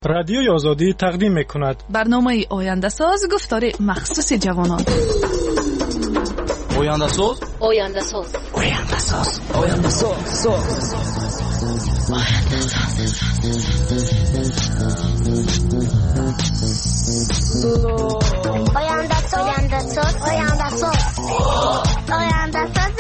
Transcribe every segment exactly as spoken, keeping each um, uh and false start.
رادیوی آزادی تقدیم می‌کند برنامه آینده ساز گفتار مخصوص جوانان. آینده ساز آینده ساز آینده ساز آینده ساز آینده ساز آینده ساز آینده ساز آینده ساز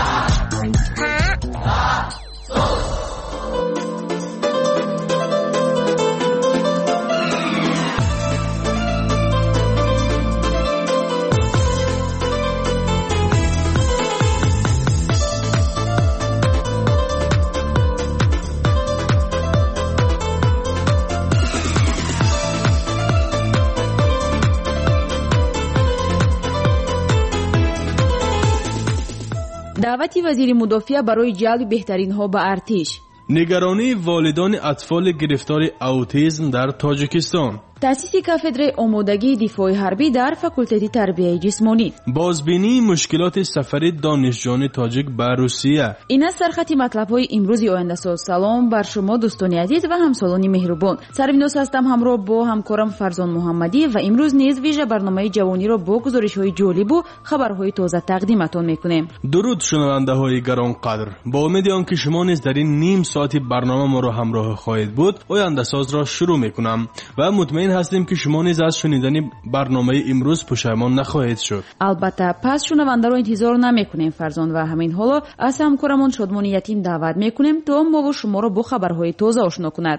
دعوت وزیر مدافع برای جلب بهترین ها به ارتش. نگرانی والدان اطفال گرفتار اوتیسم در تاجیکستان. تأسیس کافدره آمادگی دفاع حربی در فاکولته تربیت جسمانی. بازبینی مشکلات سفر دانشجویان تاجیک به روسیه. این است سرخط مطلب‌های امروز آینده ساز. سلام بر شما دوستان عزیز و همسالان مهربان. سربیناس هستم همراه با همکارم فرزان محمدی و امروز نیز ویژه برنامه جوانی را با گزارش‌های جالب و خبرهای تازه تقدیمتان می‌کنیم. درود شنونده‌های گرانقدر. با امید آنکه شما نیز در این نیم ساعتی برنامه ما را همراه خواهید بود، آینده ساز را شروع می‌کنم و مطمئن هستیم که شما نیز از شنیدن برنامه امروز پشیمان نخواهید شد. البته پس شنونده را انتظار نمی‌کنیم فرزان و همین حالا از همکارمون شادمانی یتیم دعوت می‌کنیم تا ما و شما را با خبرهای تازه آشنا کند.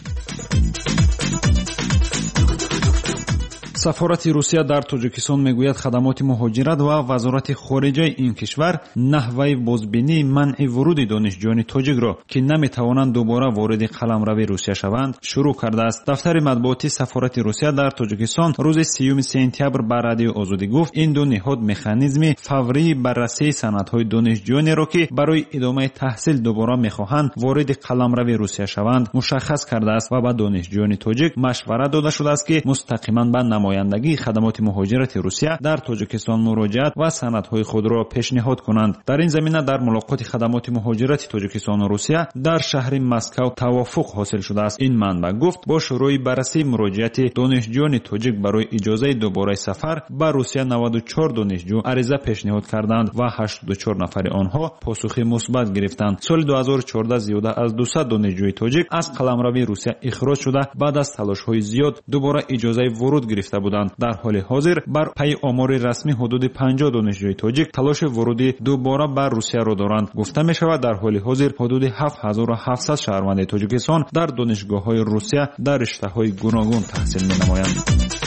سفارت روسیه در تاجیکستان میگوید خدمات مهاجرت و وزارت خارجه این کشور نحوه بازبینی منع ورود دانشجویان تاجیک را که نمیتوانند دوباره وارد قلمرو روسیه شوند شروع کرده است. دفتر مطبوعاتی سفارت روسیه در تاجیکستان روز سیوم سپتامبر به رادیو آزادی گفت این دو نهاد مکانیزم فوری بررسی سندهای دانشجویانی را که برای ادامه تحصیل دوباره میخواهند وارد قلمرو روسیه شوند مشخص کرده است و به دانشجویان تاجیک مشورت داده شده است که مستقیما به نمایندگی خدمات مهاجرت روسیه در تاجیکستان مراجعت و سندهای خود را پیشنهاد کنند. در این زمینه در ملاقات خدمات مهاجرت تاجیکستان و روسیه در شهر مسکو توافق حاصل شده است. این منبع گفت با شروع بررسی مراجعت دانشجویان تاجیک برای اجازه دوباره سفر به روسیه نود و چهار دانشجو عریضه پیشنهاد کردند و هشتاد و چهار نفر آنها پاسخ مثبت گرفتند. سال دو هزار و چهارده زیاده از دویست دانشجوی تاجیک از قلمرو روسیه اخراج شده بعد از تلاش‌های زیاد دوباره اجازه ورود گرفته بودند. در حال حاضر بر پای آمار رسمی حدود پنجاه دانشجوی تاجیک تلاش ورود دوباره بر روسیه را دارند. گفته می شود در حال حاضر حدود هفت هزار و هفتصد شهروند تاجیکستان در دانشگاه‌های روسیه در رشته‌های گوناگون تحصیل می‌نمایند.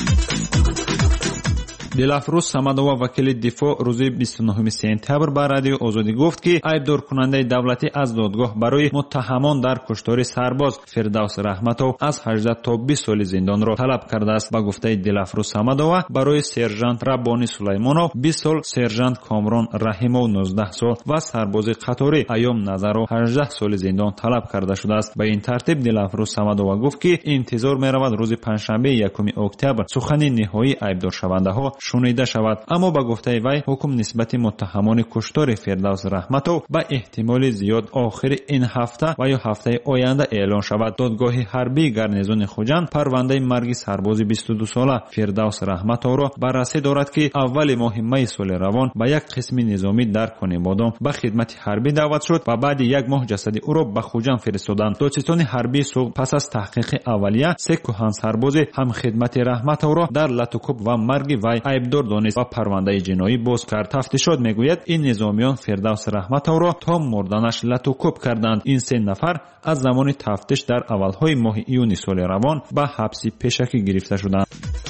دلافروز صمدووا وکیل دفاع روز بیست و نهم سپتامبر به رادیو آزادی گفت که ایبدار کننده دولتی از دادگاه برای متهمان در کشتار سرباز فردوس رحمتوف از هجده تا بیست سال زندان را طلب کرده است. با گفته دلافروز صمدووا برای سرژانت ربانی سلیمانوف بیست سال، سرژانت کامران رحیموف نوزده سال و سرباز قطاری ایام نظرو هجده سال زندان طلب کرده شده است. به این ترتیب دلافروز صمدووا گفت که انتظار می‌رود روز پنجشنبه یکم اکتبر سخن نهایی ایبدار شونده‌ها شنیده شود. اما با گفته وی حکم نسبت متهمان کشتار فردوس رحمتوف به احتمال زیاد آخر این هفته و یا هفته آینده اعلان شود. دادگاه حربی گارنیزون خوجند پرونده مرگ سرباز بیست و دو ساله فردوس رحمتوف را بررسی دارد که اول ماه می سال روان به یک قسم نظامی در کنیبادان به خدمت حربی دعوت شد و بعد یک ماه جسد او را به خوجند فرستادند. دادستان حربی صبح پس از تحقیق اولیه سه کهن سرباز هم خدمت رحمتوف را در لطوکوب و مرگ وی ایبدار دانست و پرونده جنایی باز کرد. تفتیشات میگوید این نظامیان فردوس رحمتوف را تا مردنش لطوکوب کردند. این سه نفر از زمان تفتیش در اولهای ماه ایون سال روان به حبس پیشکی گرفته شدند.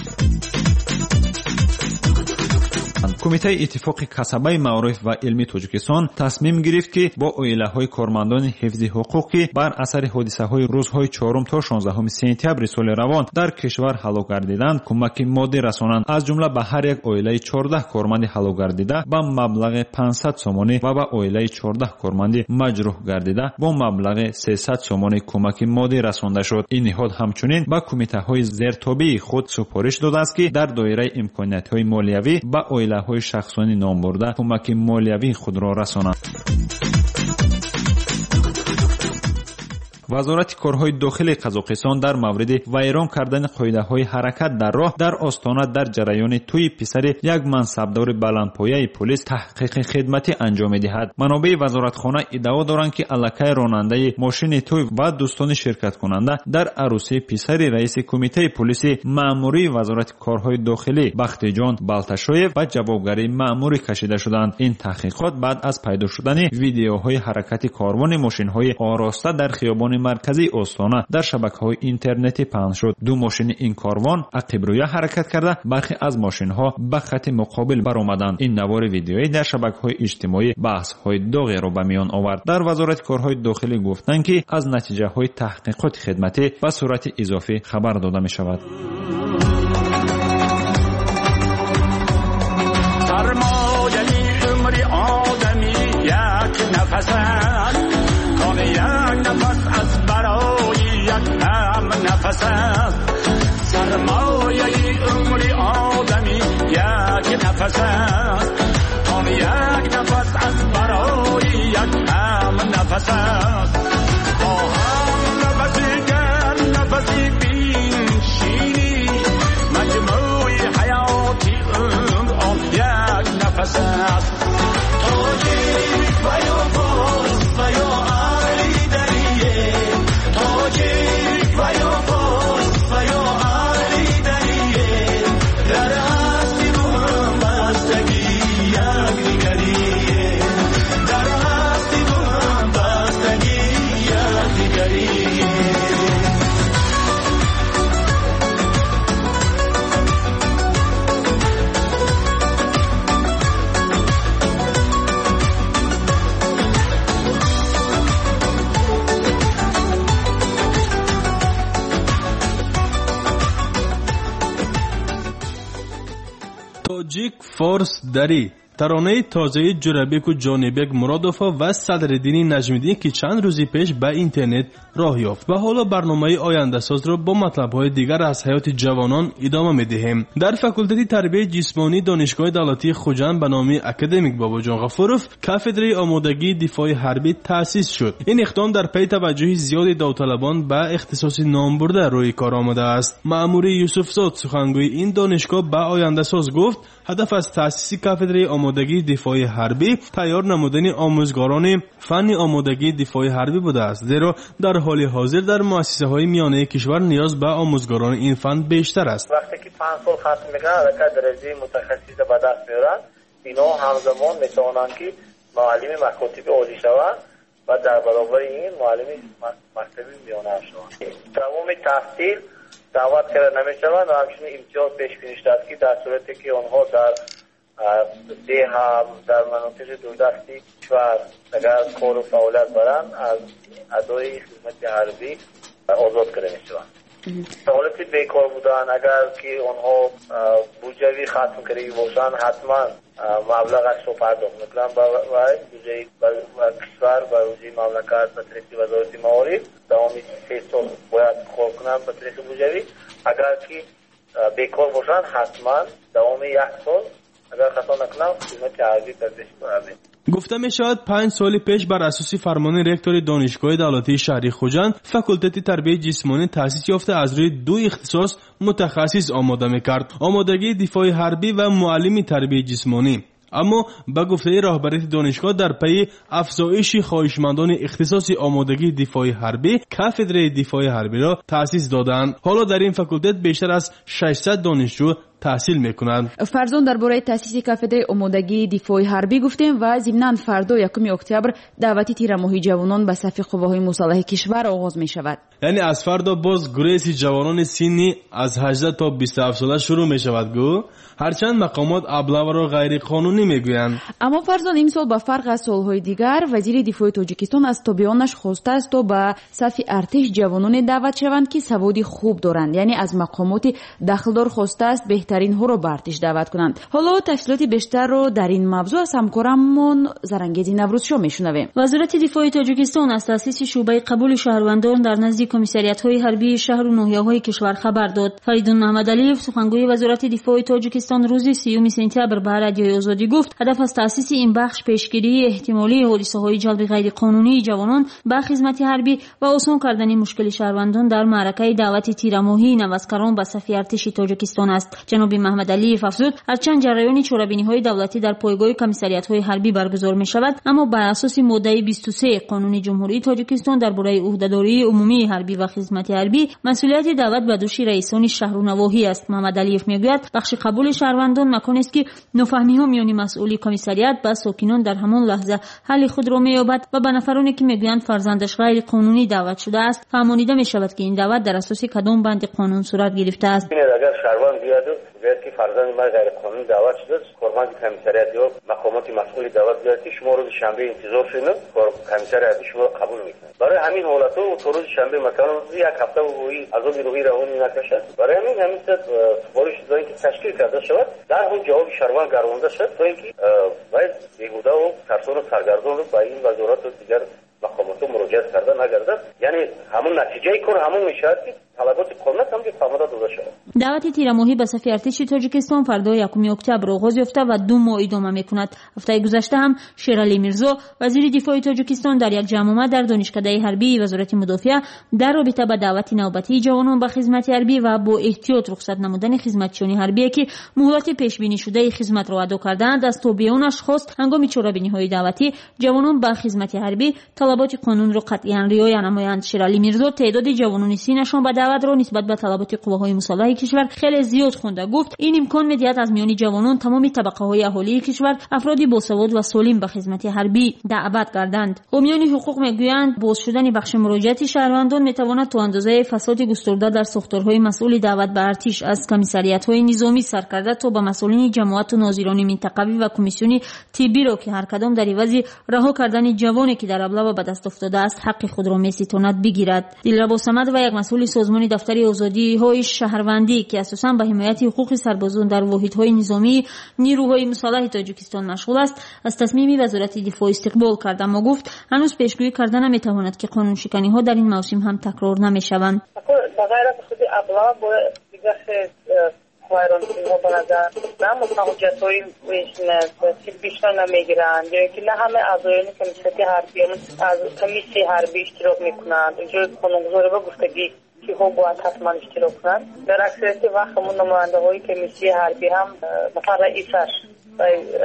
کمیته اتفاق کسبه معارف و علمی تاجیکستان تصمیم گرفت که با عائله‌های کارمندان حفظ حقوقی بر اثر حادثه‌های روزهای چهارم تا شانزدهم سپتامبر سال روان در کشور هلاک گردیدند کمک مادی رسانند. از جمله به هر یک عائله چهارده کارمند هلاک گردیده با مبلغ پانصد سومانی و به عائله چهارده کارمند مجروح گردیده با مبلغ سیصد سومانی کمک مادی رسانده شد. این نهاد همچنین با کمیته‌های زیرتابع خود سفارش داده است که در دایره امکانات‌های مالیوی به عائله‌های شخصانی نام برده کمک مالیوی خود را رسانند. وزارت کارهای داخلی قزاقستان در مورد ویران کردن قاعده‌های حرکت در راه در آستانه در جریان توی پسر یک منصبدار بلندپایه پلیس تحقیق خدمتی انجام می‌دهد. منابع وزارتخانه ادعا دارند که الکی راننده ماشین توی و دوستان شرکت کننده در عروسی پسر رئیس کمیته پلیس مأموری وزارت کارهای داخلی بختیجان بالتشویف و جوابگری مأموری کشیده شدند. این تحقیقات بعد از پیدا شدن ویدیوهای حرکت کاروان ماشین‌های آراسته در خیابان مرکزی استانه در شبکه‌های اینترنتی پخش شد. دو ماشین این کاروان عقب روی حرکت کرده، برخی از ماشین‌ها به خط مقابل برآمدند. این نوار ویدیویی در شبکه‌های اجتماعی بحث‌های داغی را به میان آورد. در وزارت کارهای داخلی گفتند که از نتیجه‌های تحقیقات خدمتی به صورت اضافی خبر داده می‌شود. سرمایه عمر آدمی یک نفس است، آن یک نفس از برای یک هم نفس است. با هم نفسی گر نفسی بینشینی، مجموعی حیاتی عمر آن یک نفس است. تاجیک و یا باز و یا علی دریه، تاجیک و یا باز و یا علی دریه، در هستی روم بستگی یک دیگریه، در هستی روم بستگی یک دیگریه. تاجیک فارس دری ترانه تازه جورابیک و جانبک مرادوفا و صدرالدین نجمیدین که چند روزی پیش به اینترنت راه یافت و حالا برنامه آینده ساز را با مطلب‌های دیگر از حیات جوانان ادامه می‌دهیم. در فاکولته تربیت جسمانی دانشگاه دولتی خوجند به نام اکادمیک باباجان غفورов کاتدرای آمادگی دفاع حربی تأسیس شد. این اقدام در پی توجه زیاد داوطلبان به اختصاص نام برده روی کار آمده است. مأمور یوسفزاد سخنگوی این دانشگاه به آینده ساز گفت هدف از تأسیس کاتدرای آمادگی دفاع حربی تیار نمودن آموزگاران فن آمادگی دفاع حربی بوده است، زیرا در حال حاضر در مؤسسه های میانه کشور نیاز به آموزگاران این فن بیشتر است. وقتی که پنج سال ختم میکنن در درجه متخصص به دست میارن، اینا همزمان میتوانند که معلم مکاتب عالی شوند و در برابر این معلم مکتب میانه شوند. تمام تحصیل دعوت کرده نمیشوند و همچنین امتیاز پیش بینی شده است که در صورتی که آنها در ده هم در مناطق دوردستی کشور اگر کار و فعالیت برند از ادای خدمت حربی آزاد کرده میشوند. حالت بیکار بودن اگر که آنها بودجه ختم کرده باشند حتما مبلغش رو پرداخت میکنن و بودجه کشور و بودجه مملکت به طریق وزارت معارف دوامی سه سال باید کار کنن به طریق بودجوی. اگر که بیکار باشند حتما دوام یک سال اگر خطا نکنم خدمت حربی پرداخت کنند. گفته می شود پنج سال پیش بر اساس فرمان رکتور دانشگاه دولتی شهری خوجند فاکولته تربیت جسمانی تأسیس یافته از روی دو اختصاص متخصص آماده می کرد، آمادگی دفاع حربی و معلم تربیت جسمانی. اما به گفته رهبری دانشگاه در پی افزایش خواهشمندان اختصاص آمادگی دفاع حربی کاتدرای دفاع حربی را تأسیس دادند. حالا در این فاکولته بیشتر از ششصد دانشجو تحصیل میکنند. فرزون درباره تأسیس کاتدرای آمادگی دفاع حربی گفتیم و ضمناً فردا یکم اکتبر دعوتی تیرماهی جوانان به صف قواهای مسلح کشور آغاز می شود. یعنی از فردا باز گریز جوانان سنی از هجده تا بیست و هفت ساله شروع می شود گو، هرچند مقامات ابله را غیر قانونی میگویند. اما فرزان امسال با فرق از سالهای دیگر وزیر دفاع تاجیکستان از تابعانش خواسته است تا به صف ارتش جوانان دعوت شوند که سواد خوب دارند. یعنی از مقامات داخلدار خواسته است بهتر مهمترین‌ها را به ارتش دعوت کنند. حالا تفصیلات بیشتر رو در این موضوع از همکارمون زرنگیزی نوروزشاه میشنویم. وزارت دفاع تاجیکستان از تأسیس شعبه قبول شهروندان در نزد کمیسریات‌های حربی شهر و ناحیه‌های کشور خبر داد. فریدون محمدعلیف سخنگوی وزارت دفاع تاجیکستان روز سیوم سپتامبر به رادیوی آزادی گفت هدف از تأسیس این بخش پیشگیری احتمالی حادثه‌های جلب غیرقانونی جوانان به خدمت حربی و آسان کردن مشکل شهروندان در معرکه دعوت تیرماهی نوسکران به صف ارتش تاجیکستان است. جناب محمدعلیف افزود هرچند جریان چوره‌بینی‌های دولتی در پایگاه کمیسریات‌های حربی برگزار می‌شود، اما بر اساس ماده بیست و سه قانون جمهوری تاجیکستان درباره عهده‌داری عمومی حربی و خدمت حربی مسئولیت دعوت به دوش رئیسان شهر و نواحی است. محمدعلیف میگوید بخش قبول شهروندان مکانی است که نفهمی‌ها میان مسئولی کمیسریات با ساکنان در همان لحظه حل خود را می‌یابد و به نفرانی که میگویند فرزندش غیر قانونی دعوت شده است فهمانیده می‌شود که این دعوت در اساس کدام بند قانون صورت گرفته است. اگر شهروند بیاد بیاد که فرزند ما غیر قانونی دعوت شده است، کارمند کمیسریات یا مقامات مسئول دعوت بیاد که شما روز شنبه انتظار شین، کمیسریات شما قبول میکنه. برای همین حالت و روز شنبه مثلا یک هفته و عذاب روحی روانی نکشه. برای همین همین سفارش دادن که تشکیل کرده شود در اون جواب شهروند گرمانده شد تا اینکه باید بیهوده و ترسان و سرگردان رو با این وزارت و دیگر مقامات مراجعه کرده نگردد، یعنی همون نتیجه کار همون میشود که طلبات کامل هم فهمیده داده شود. دعوت تیرماهی به صف ارتش تاجیکستان فردا یکم اکتبر آغاز یافته و دو ماه ادامه میکند. هفته گذشته هم شیرعلی میرزا وزیر دفاع تاجیکستان در یک جمع در دانشکده حربی وزارت مدافع در رابطه با دعوت نوبتی جوانان به خدمت حربی و با احتیاط رخصت نمودن خدمتچیان حربی که مهلت پیش بینی شده خدمت را ادا کردند از تابعیانش خواست هنگام چوره‌بینی‌های دعوتی جوانان به خدمت حربی طلبات قانون را قطعاً رعایت نمایند. شیرعلی میرزا تعداد جوانان سینشان به دعوت را نسبت به طلبات قواهای مسلح کشور خیلی زیاد خونده. گفت این امکان می‌دهد از میان جوانان تمام طبقه‌های اهالی کشور افرادی باسواد و سالم به خدمت حربی دعوت کردند. حامیان حقوق میگویند باز شدن بخش مراجعت شهروندان میتواند تا اندازه فساد گسترده در ساختارهای مسئول دعوت به ارتش از کمیسریات‌های نظامی سرکرده تا به مسئولین جماعت و ناظران منطقوی و کمیسیون طبی را که هر کدام در عوض رها کردن جوانی که در ابله به دست افتاده است حق خود را می‌ستاند بگیرد. دلربا صمد و یک مسئول سازمان دفتر آزادی‌های شهروندی که اساساً به حمایت حقوق سربازان در واحدهای نظامی نیروهای مسلح تاجیکستان مشغول است از تصمیم وزارت دفاع استقبال کرد، اما گفت هنوز پیشگویی کردن نمی‌تواند که قانون شکنی‌ها در این موسم هم تکرار نمی‌شوند. بغیر از خود ابلا با دیگر وایران ها بنظر نه متوجه توی بیشتر نمیگیرند یا اینکه نه همه اعضایان کمیته حربی از کمیته حربی اشتراک میکنند. اینجا قانونگذاری با گفتگی که ها باید حتما اشتراک کنند. در اکثریت وقت همون نماینده های کمیته حربی هم مثلا رئیسش و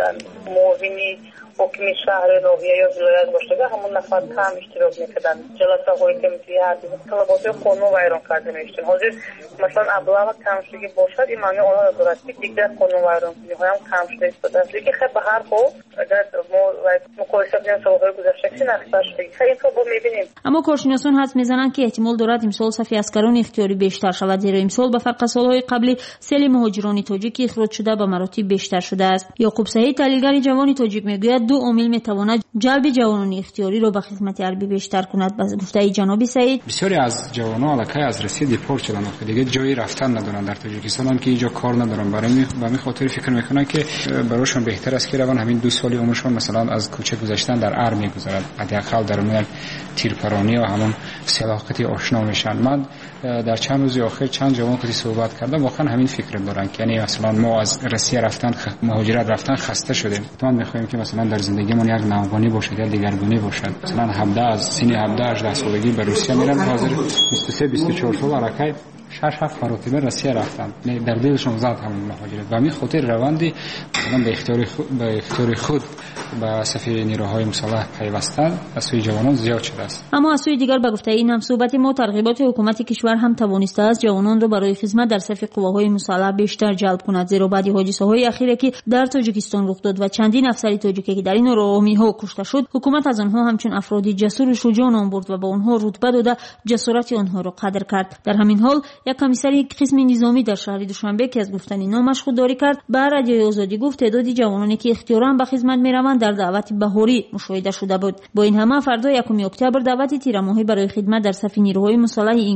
معاونی حکم شهر ناحیه یا ولایت باشه همون نفر کم اشتراک میکردن. جلسه های کمیته حربی طلبات قانون ویران کرده میشتن. حاضر مثلا ابلاغ کم شدگی باشد این معنی آنها ندارد که دیگر قانون ویران کنی های هم کم شده است. لیکن خیلی به هر حال اگر ما مقایسه کنیم سالهای گذشته که نقصه شدگی خیلی این تو با میبینیم. اما کارشناسان حدس میزنند که احتمال دارد امسال صف اسکران اختیاری بیشتر شود، زیرا امسال به فرق سالهای قبلی سیل مهاجران تاجیک اخراج شده به مراتب بیشتر شده است. یعقوب سعید تحلیلگر جوان تاجیک میگوید دو عامل میتواند جلب جوانان اختیاری را به خدمت حربی بیشتر کند. به گفته جناب سعید بسیاری از جوانان علاقه از روسیه دیپورت شدن و دیگه جایی رفتن ندارن در تاجیکستان هم که اینجا کار ندارن. برای می به خاطر فکر میکنن که براشون بهتر است که روان همین دو سالی عمرشون مثلا از کوچه گذشتن در ار میگذرد، حداقل در میان تیرپرانی و همون سلاحقتی آشنا میشن. من در چند روز اخیر چند جوان که صحبت کردم واقعا همین فکر دارن که یعنی مثلا ما از روسیه رفتن خ... مهاجرت رفتن خسته شدیم. ما میخوایم که مثلا در زندگیمون یک نوگانی باشه یا دیگرگونی باشه. مثلا هفده از سن هفده هجده سالگی به روسیه میرن، حاضر بیست و سه بیست و چهار سال علاقه شش هفت مرتبه روسیه رفتن. در دلشون زد همون مهاجرت و می خاطر روندی مثلا به اختیار خود به اختیار خود به صف نیروهای مسلح پیوستن از سوی جوانان زیاد شده است. اما از سوی دیگر به گفته این هم صحبت ما ترغیبات حکومت کشور هم توانسته است جوانان را برای خدمت در صف قواهای مسلح بیشتر جلب کند، زیرا بعد حادثه‌های اخیری که در تاجیکستان رخ داد و چندین افسر تاجیکی که در این راهمی‌ها کشته شد، حکومت از آنها همچون افرادی جسور و شجاع نام برد و به آنها رتبه داده جسارت آنها را قدر کرد. در همین حال یک کمیسر قسم نظامی در شهر دوشنبه که از گفتن نامش خودداری کرد به رادیوی آزادی گفت تعداد جوانانی که اختیاراً به خدمت می‌روند در دعوت بهاری مشاهده شده بود. با این همه فردا یکم اکتبر دعوت تیرماهی برای خدمت در صف نیروهای مسلح این کشور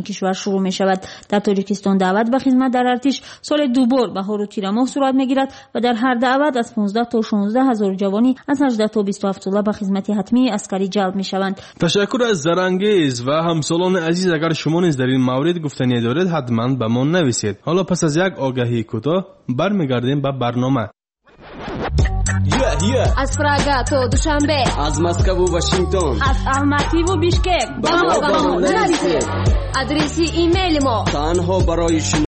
شروع می شود. در تاجیکستان دعوت به خدمت در ارتش سال دو بار بهار و تیر ماه صورت می گیرد و در هر دعوت از پانزده تا شانزده هزار جوانی از هجده تا بیست و هفت ساله به خدمت حتمی عسکری جلب می شوند. تشکر از زرانگیز و همسالان عزیز. اگر شما نیز در این مورد گفتنی دارید حتما به ما نویسید. حالا پس از یک آگهی کوتاه برمیگردیم به برنامه. Yeah, yeah. از پراگا تا دوشنبه، از مسکو و واشنگتن، از الماتی و بیشکک، با ما با ما نویسید. آدرس ایمیل ما تنها برای شما